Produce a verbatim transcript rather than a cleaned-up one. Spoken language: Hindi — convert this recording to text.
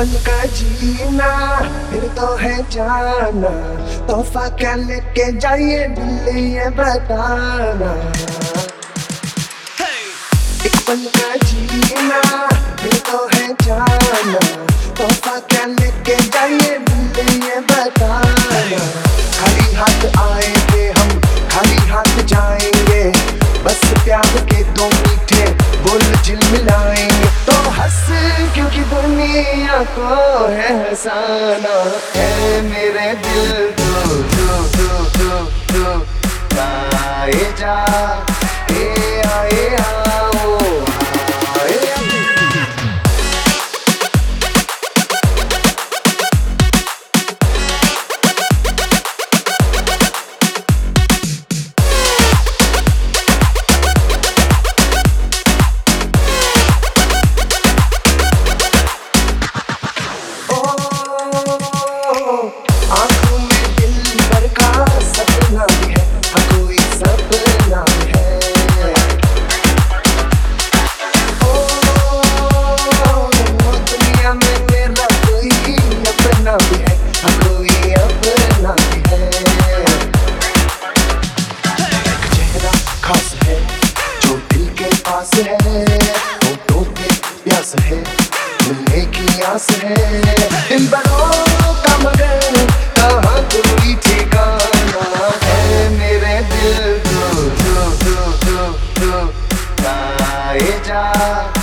पल का जीना फिर तो है जाना, तोहफा क्या लेके जाइए दिल ये बताना। एक पल का जीना फिर तो है जाना, तोहफा क्या लेके जाइए दिल ये बताना। खाली हाथ आएंगे हम खाली हाथ जाएंगे, बस प्यार के दो मीठे बोल झिलमिलाएंगे। तो हंस क्योंकि दुनिया को है हंसाना है मेरे दिल को। तू तू तू तू आए जा ए आए आओ आए। आँखों में दिल भर का सपना भी है, कोई सपना भी है। ओ दुनिया में मेरा कोई अपना भी है, कोई अपना भी है। एक चेहरा खास है जो दिल के पास है, होठों पे प्यास है मिलने की आस है। इन बड़ों का मगर कहाँ कोई ठिकाना है मेरे दिल को। तू तू तू तू आए जा।